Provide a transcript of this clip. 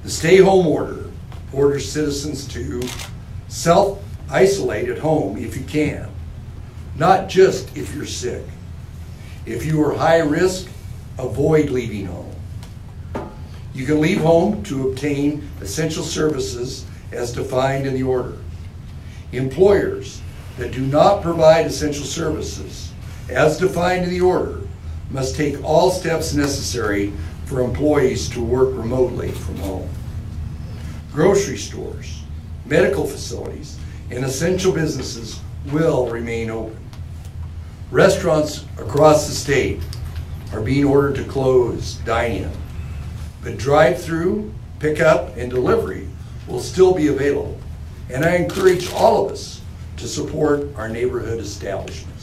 The stay-home order orders citizens to self-isolate at home if you can, not just if you're sick. If you are high risk, avoid leaving home. You can leave home to obtain essential services as defined in the order. Employers that do not provide essential services as defined in the order must take all steps necessary for employees to work remotely from home. Grocery stores, medical facilities, and essential businesses will remain open. Restaurants across the state are being ordered to close dine-in, but drive-through, pickup, and delivery will still be available. And I encourage all of us to support our neighborhood establishments.